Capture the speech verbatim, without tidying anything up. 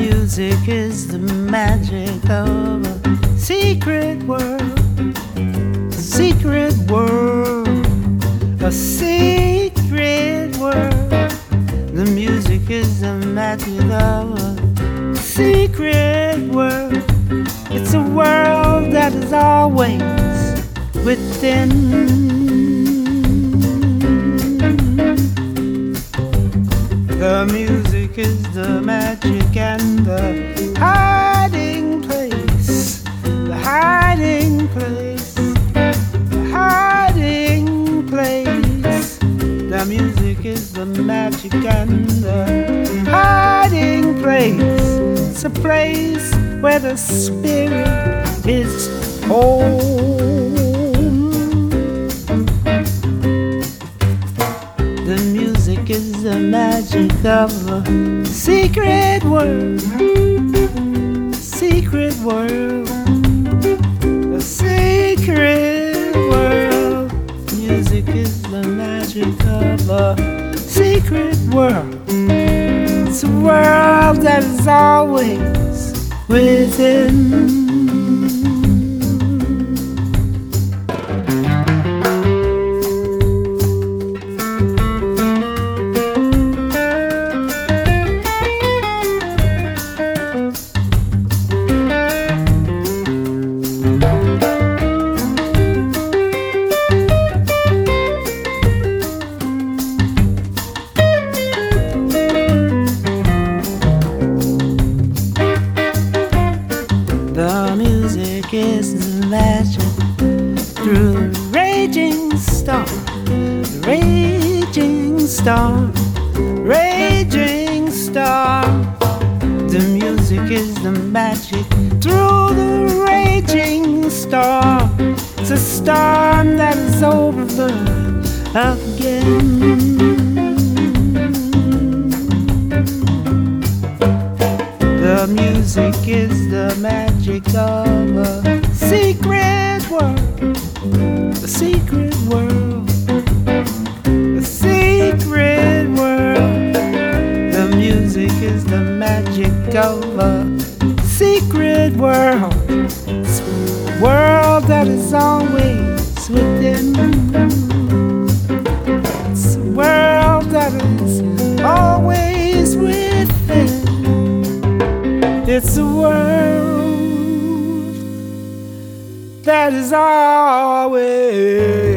music is the magic of a secret world, a secret world, a secret world. The music is the magic of a secret world. It's a world that is always within. The music is the magic and the hiding place, the hiding place, the hiding place. The music is the magic and the hiding place. It's a place where the spirit is home. The music is the magic of a secret world, secret world, a secret world. Music is the magic of a secret world. It's a world that is always within. The music is the magic through a raging storm, raging storm, raging storm. The music is the magic through the raging storm. It's a storm that is over again. The music is the magic of a secret world, a secret world, a secret world. The music is the magic of a secret world. It's a world that is always within. It's a world that is always within. It's a world that is always